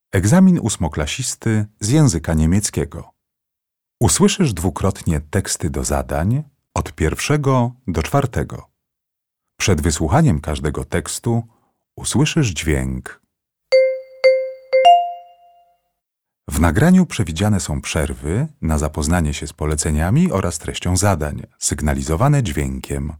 Egzamin ósmoklasisty z języka niemieckiego. Usłyszysz dwukrotnie teksty do zadań od 1 do 4. Przed wysłuchaniem każdego tekstu usłyszysz dźwięk. W nagraniu przewidziane są przerwy na zapoznanie się z poleceniami oraz treścią zadań, sygnalizowane dźwiękiem.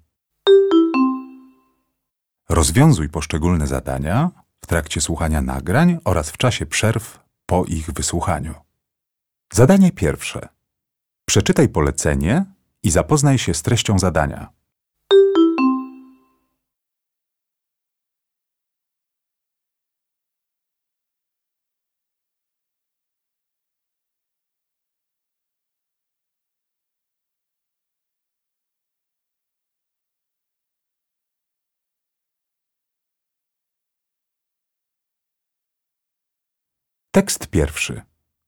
Rozwiązuj poszczególne zadania w trakcie słuchania nagrań oraz w czasie przerw po ich wysłuchaniu. Zadanie pierwsze. Przeczytaj polecenie i zapoznaj się z treścią zadania. Tekst pierwszy.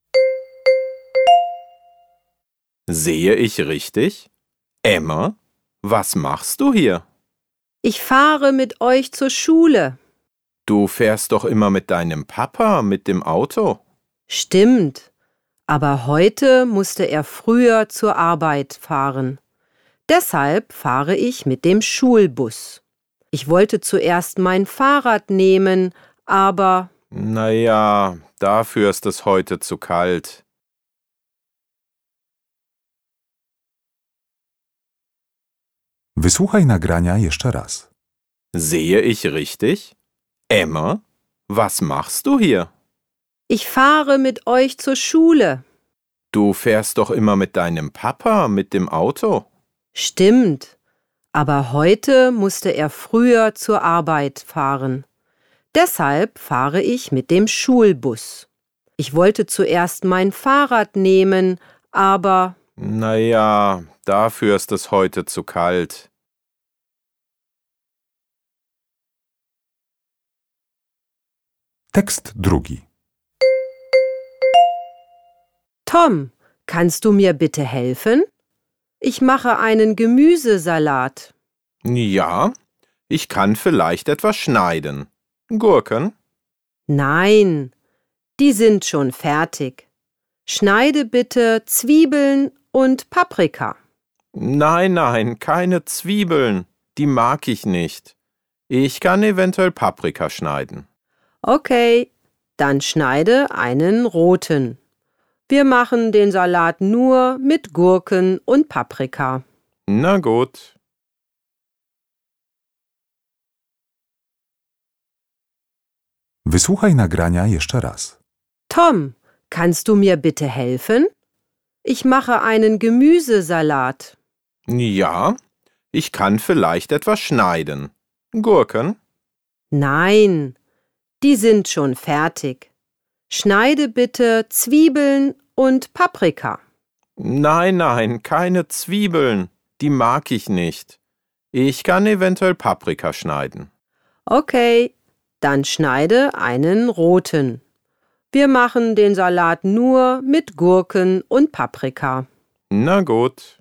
Sehe ich richtig? Emma, was machst du hier? Ich fahre mit euch zur Schule. Du fährst doch immer mit deinem Papa mit dem Auto. Stimmt, aber heute musste er früher zur Arbeit fahren. Deshalb fahre ich mit dem Schulbus. Ich wollte zuerst mein Fahrrad nehmen, aber... Naja, dafür ist es heute zu kalt. Wysłuchaj nagrania jeszcze raz. Sehe ich richtig? Emma, was machst du hier? Ich fahre mit euch zur Schule. Du fährst doch immer mit deinem Papa mit dem Auto. Stimmt, aber heute musste er früher zur Arbeit fahren. Deshalb fahre ich mit dem Schulbus. Ich wollte zuerst mein Fahrrad nehmen, aber... Naja, dafür ist es heute zu kalt. Tekst drugi. Tom, kannst du mir bitte helfen? Ich mache einen Gemüsesalat. Ja, ich kann vielleicht etwas schneiden. Gurken? Nein, die sind schon fertig. Schneide bitte Zwiebeln und Paprika. Nein, keine Zwiebeln. Die mag ich nicht. Ich kann eventuell Paprika schneiden. Okay, dann schneide einen roten. Wir machen den Salat nur mit Gurken und Paprika. Na gut. Wysłuchaj nagrania jeszcze raz. Tom, kannst du mir bitte helfen? Ich mache einen Gemüsesalat. Ja, ich kann vielleicht etwas schneiden. Gurken? Nein, die sind schon fertig. Schneide bitte Zwiebeln und Paprika. Nein, keine Zwiebeln. Die mag ich nicht. Ich kann eventuell Paprika schneiden. Okay, dann schneide einen roten. Wir machen den Salat nur mit Gurken und Paprika. Na gut.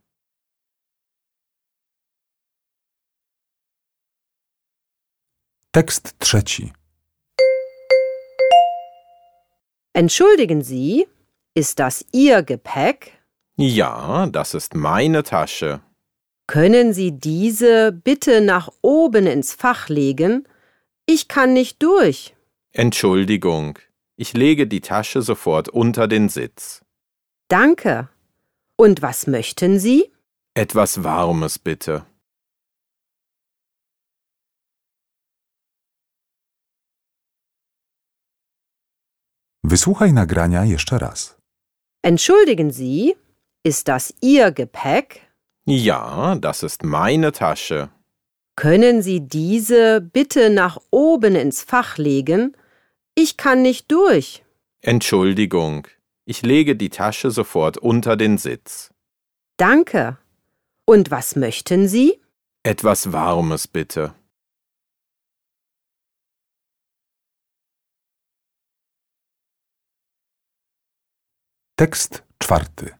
Tekst trzeci. Entschuldigen Sie, ist das Ihr Gepäck? Ja, das ist meine Tasche. Können Sie diese bitte nach oben ins Fach legen? Ich kann nicht durch. Entschuldigung, ich lege die Tasche sofort unter den Sitz. Danke. Und was möchten Sie? Etwas Warmes bitte. Wysłuchaj nagrania jeszcze raz. Entschuldigen Sie, ist das Ihr Gepäck? Ja, das ist meine Tasche. Können Sie diese bitte nach oben ins Fach legen? Ich kann nicht durch. Entschuldigung, ich lege die Tasche sofort unter den Sitz. Danke. Und was möchten Sie? Etwas Warmes bitte. Tekst czwarty.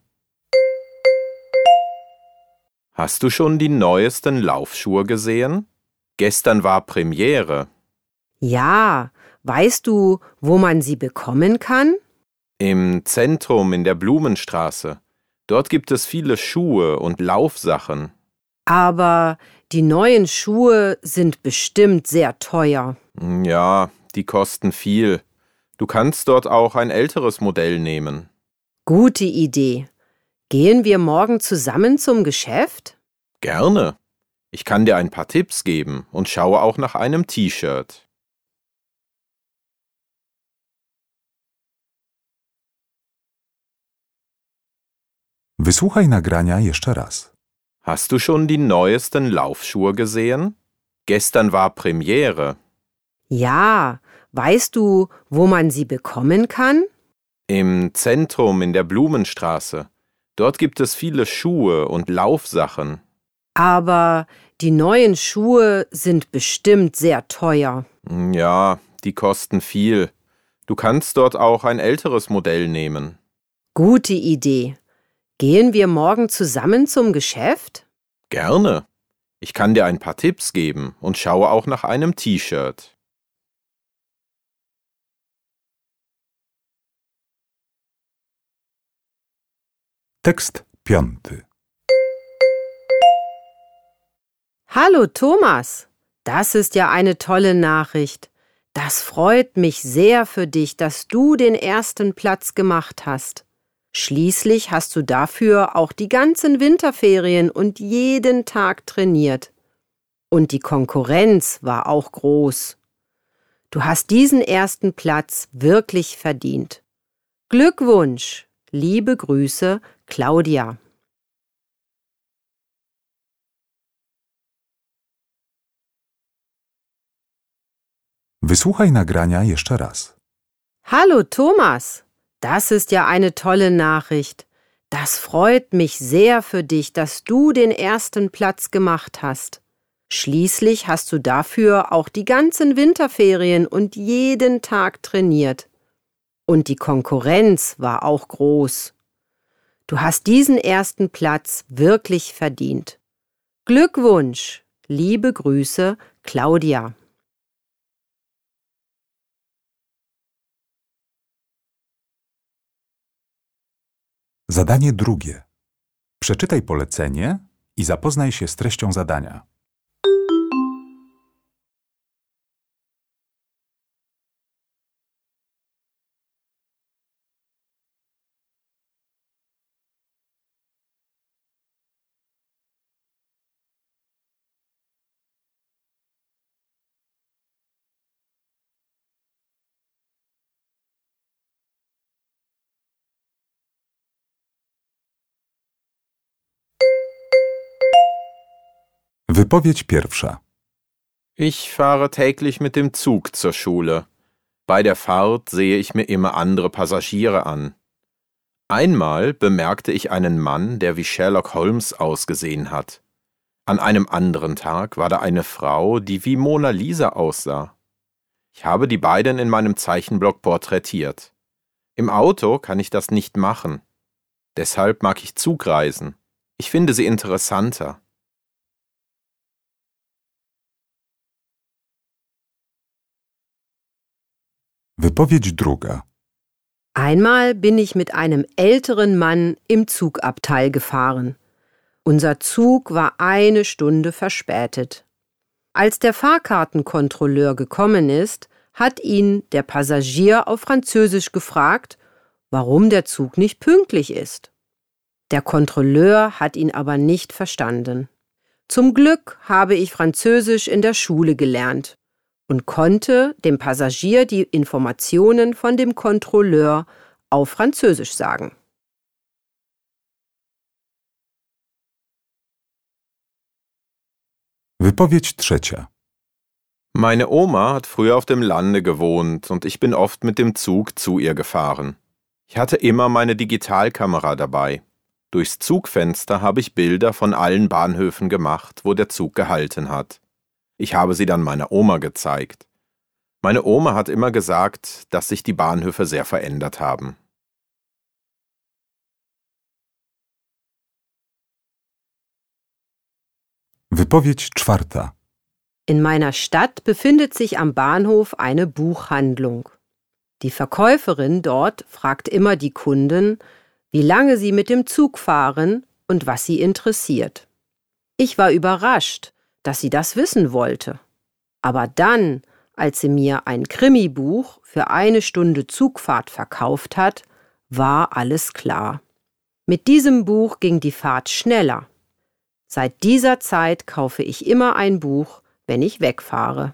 Hast du schon die neuesten Laufschuhe gesehen? Gestern war Premiere. Ja, Weißt du, wo man sie bekommen kann? Im Zentrum in der Blumenstraße. Dort gibt es viele Schuhe und Laufsachen. Aber die neuen Schuhe sind bestimmt sehr teuer. Ja, die kosten viel. Du kannst dort auch ein älteres Modell nehmen. Gute Idee. Gehen wir morgen zusammen zum Geschäft? Gerne. Ich kann dir ein paar Tipps geben und schaue auch nach einem T-Shirt. Wysłuchaj nagrania jeszcze raz. Hast du schon die neuesten Laufschuhe gesehen? Gestern war Premiere. Ja, weißt du, wo man sie bekommen kann? Im Zentrum in der Blumenstraße. Dort gibt es viele Schuhe und Laufsachen. Aber die neuen Schuhe sind bestimmt sehr teuer. Ja, die kosten viel. Du kannst dort auch ein älteres Modell nehmen. Gute Idee. Gehen wir morgen zusammen zum Geschäft? Gerne. Ich kann dir ein paar Tipps geben und schaue auch nach einem T-Shirt. Tekst 5. Hallo Thomas, das ist ja eine tolle Nachricht. Das freut mich sehr für dich, dass du den ersten Platz gemacht hast. Schließlich hast du dafür auch die ganzen Winterferien und jeden Tag trainiert. Und die Konkurrenz war auch groß. Du hast diesen ersten Platz wirklich verdient. Glückwunsch! Liebe Grüße, Claudia. Wysłuchaj nagrania jeszcze raz. Hallo Thomas, das ist ja eine tolle Nachricht. Das freut mich sehr für dich, dass du den ersten Platz gemacht hast. Schließlich hast du dafür auch die ganzen Winterferien und jeden Tag trainiert. Und die Konkurrenz war auch groß. Du hast diesen ersten Platz wirklich verdient. Glückwunsch! Liebe Grüße, Claudia. Zadanie drugie. Przeczytaj polecenie i zapoznaj się z treścią zadania. Wypowiedź pierwsza. Ich fahre täglich mit dem Zug zur Schule. Bei der Fahrt sehe ich mir immer andere Passagiere an. Einmal bemerkte ich einen Mann, der wie Sherlock Holmes ausgesehen hat. An einem anderen Tag war da eine Frau, die wie Mona Lisa aussah. Ich habe die beiden in meinem Zeichenblock porträtiert. Im Auto kann ich das nicht machen. Deshalb mag ich Zugreisen. Ich finde sie interessanter. Wypowiedź druga. Einmal bin ich mit einem älteren Mann im Zugabteil gefahren. Unser Zug war 1 Stunde verspätet. Als der Fahrkartenkontrolleur gekommen ist, hat ihn der Passagier auf Französisch gefragt, warum der Zug nicht pünktlich ist. Der Kontrolleur hat ihn aber nicht verstanden. Zum Glück habe ich Französisch in der Schule gelernt und konnte dem Passagier die Informationen von dem Kontrolleur auf Französisch sagen. Wypowiedź trzecia. Meine Oma hat früher auf dem Lande gewohnt und ich bin oft mit dem Zug zu ihr gefahren. Ich hatte immer meine Digitalkamera dabei. Durchs Zugfenster habe ich Bilder von allen Bahnhöfen gemacht, wo der Zug gehalten hat. Ich habe sie dann meiner Oma gezeigt. Meine Oma hat immer gesagt, dass sich die Bahnhöfe sehr verändert haben. Wypowiedź czwarta. In meiner Stadt befindet sich am Bahnhof eine Buchhandlung. Die Verkäuferin dort fragt immer die Kunden, wie lange sie mit dem Zug fahren und was sie interessiert. Ich war überrascht, dass sie das wissen wollte. Aber dann, als sie mir ein Krimibuch für 1 Stunde Zugfahrt verkauft hat, war alles klar. Mit diesem Buch ging die Fahrt schneller. Seit dieser Zeit kaufe ich immer ein Buch, wenn ich wegfahre.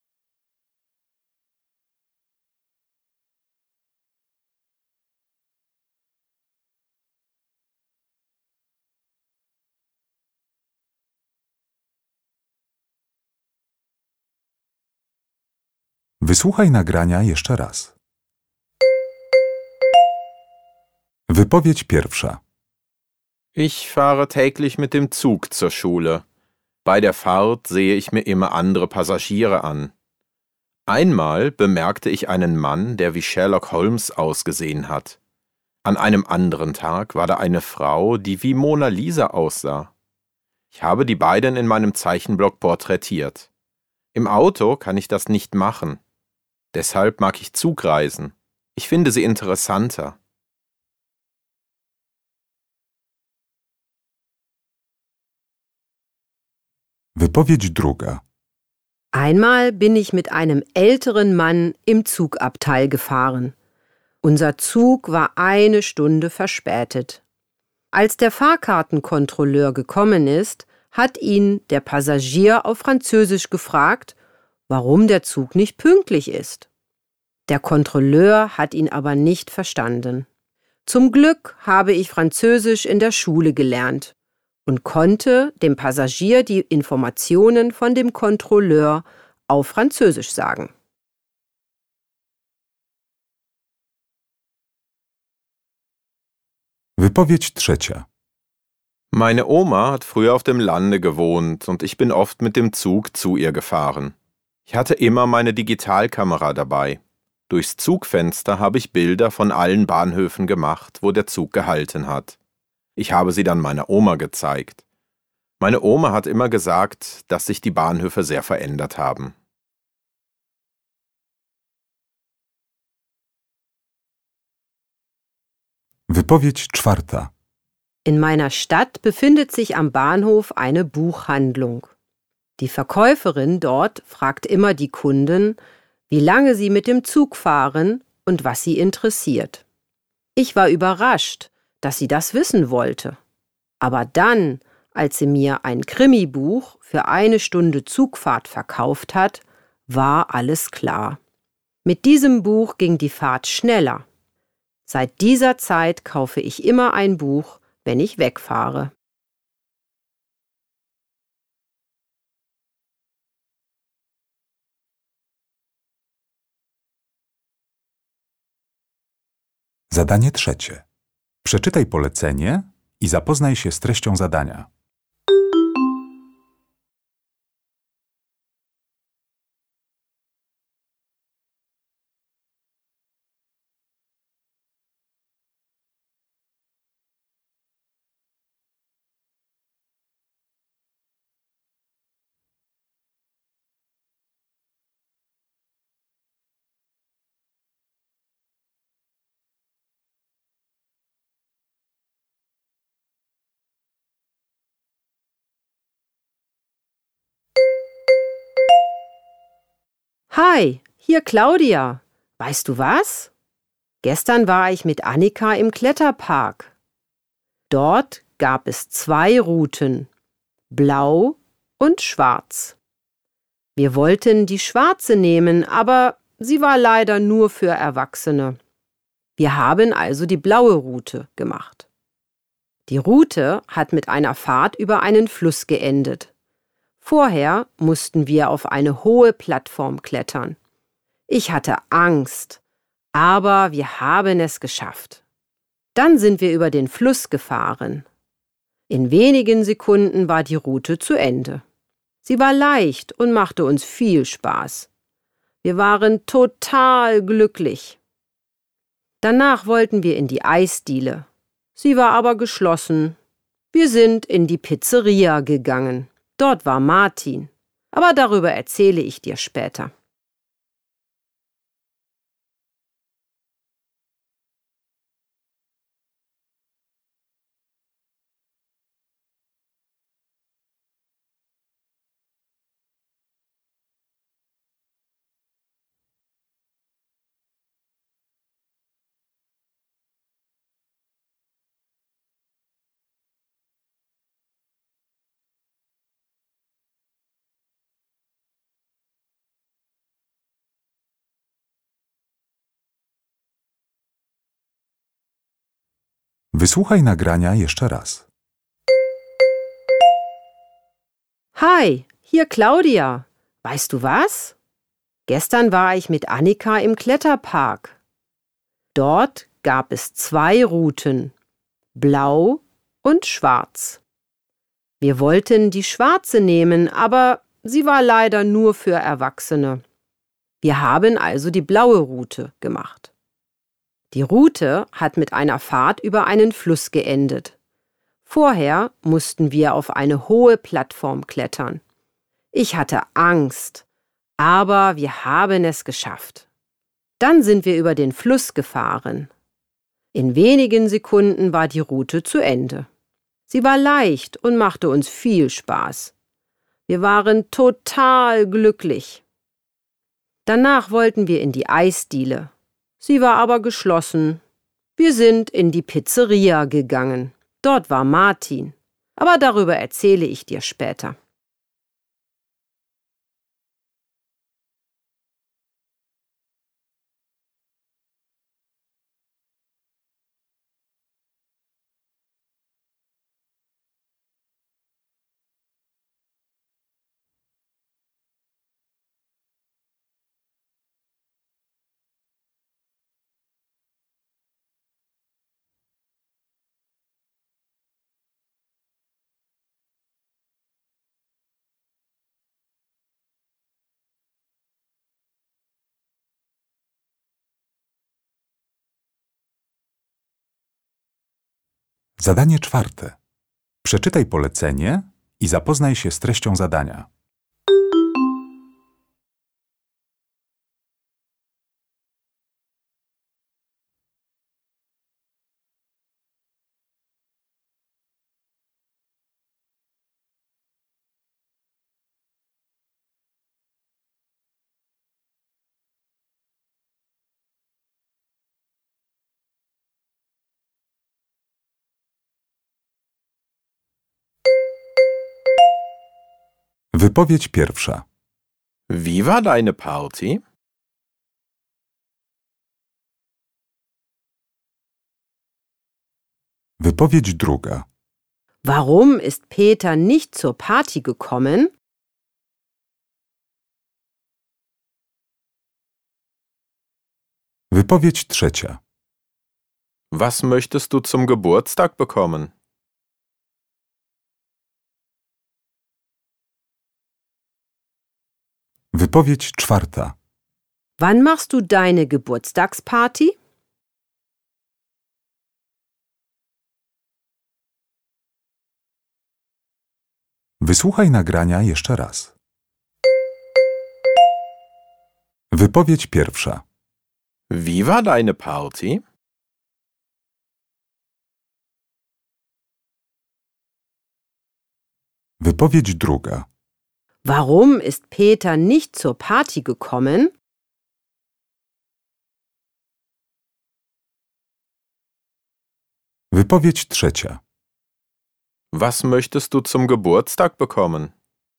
Wysłuchaj nagrania jeszcze raz. Wypowiedź pierwsza. Ich fahre täglich mit dem Zug zur Schule. Bei der Fahrt sehe ich mir immer andere Passagiere an. Einmal bemerkte ich einen Mann, der wie Sherlock Holmes ausgesehen hat. An einem anderen Tag war da eine Frau, die wie Mona Lisa aussah. Ich habe die beiden in meinem Zeichenblock porträtiert. Im Auto kann ich das nicht machen. Deshalb mag ich Zugreisen. Ich finde sie interessanter. Wypowiedź druga. Einmal bin ich mit einem älteren Mann im Zugabteil gefahren. Unser Zug war 1 Stunde verspätet. Als der Fahrkartenkontrolleur gekommen ist, hat ihn der Passagier auf Französisch gefragt, warum der Zug nicht pünktlich ist. Der Kontrolleur hat ihn aber nicht verstanden. Zum Glück habe ich Französisch in der Schule gelernt und konnte dem Passagier die Informationen von dem Kontrolleur auf Französisch sagen. Wypowiedź trzecia. Meine Oma hat früher auf dem Lande gewohnt und ich bin oft mit dem Zug zu ihr gefahren. Ich hatte immer meine Digitalkamera dabei. Durchs Zugfenster habe ich Bilder von allen Bahnhöfen gemacht, wo der Zug gehalten hat. Ich habe sie dann meiner Oma gezeigt. Meine Oma hat immer gesagt, dass sich die Bahnhöfe sehr verändert haben. Wypowiedź czwarta. In meiner Stadt befindet sich am Bahnhof eine Buchhandlung. Die Verkäuferin dort fragt immer die Kunden, wie lange sie mit dem Zug fahren und was sie interessiert. Ich war überrascht, dass sie das wissen wollte. Aber dann, als sie mir ein Krimibuch für 1 Stunde Zugfahrt verkauft hat, war alles klar. Mit diesem Buch ging die Fahrt schneller. Seit dieser Zeit kaufe ich immer ein Buch, wenn ich wegfahre. Zadanie trzecie. Przeczytaj polecenie i zapoznaj się z treścią zadania. Hi, hier Claudia. Weißt du was? Gestern war ich mit Annika im Kletterpark. Dort gab es 2 Routen, blau und schwarz. Wir wollten die schwarze nehmen, aber sie war leider nur für Erwachsene. Wir haben also die blaue Route gemacht. Die Route hat mit einer Fahrt über einen Fluss geendet. Vorher mussten wir auf eine hohe Plattform klettern. Ich hatte Angst, aber wir haben es geschafft. Dann sind wir über den Fluss gefahren. In wenigen Sekunden war die Route zu Ende. Sie war leicht und machte uns viel Spaß. Wir waren total glücklich. Danach wollten wir in die Eisdiele. Sie war aber geschlossen. Wir sind in die Pizzeria gegangen. Dort war Martin. aber darüber erzähle ich dir später. Wysłuchaj nagrania jeszcze raz. Hi, hier Claudia. Weißt du was? Gestern war ich mit Annika im Kletterpark. Dort gab es 2 Routen, blau und schwarz. Wir wollten die schwarze nehmen, aber sie war leider nur für Erwachsene. Wir haben also die blaue Route gemacht. Die Route hat mit einer Fahrt über einen Fluss geendet. Vorher mussten wir auf eine hohe Plattform klettern. Ich hatte Angst, aber wir haben es geschafft. Dann sind wir über den Fluss gefahren. In wenigen Sekunden war die Route zu Ende. Sie war leicht und machte uns viel Spaß. Wir waren total glücklich. Danach wollten wir in die Eisdiele. Sie war aber geschlossen. Wir sind in die Pizzeria gegangen. Dort war Martin. Aber darüber erzähle ich dir später. Zadanie 4. Przeczytaj polecenie i zapoznaj się z treścią zadania. Wypowiedź pierwsza. Wie war deine Party? Wypowiedź druga. Warum ist Peter nicht zur Party gekommen? Wypowiedź trzecia. Was möchtest du zum Geburtstag bekommen? Wypowiedź czwarta. Wann machst du deine Geburtstagsparty? Wysłuchaj nagrania jeszcze raz. Wypowiedź pierwsza. Wie war deine Party? Wypowiedź druga. Warum ist Peter nicht zur Party gekommen? Wypowiedź trzecia. Was möchtest du zum Geburtstag bekommen?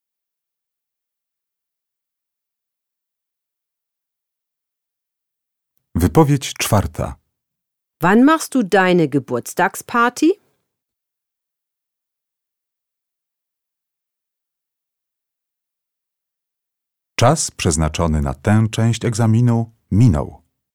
Wypowiedź czwarta. Wann machst du deine Geburtstagsparty? Czas przeznaczony na tę część egzaminu minął.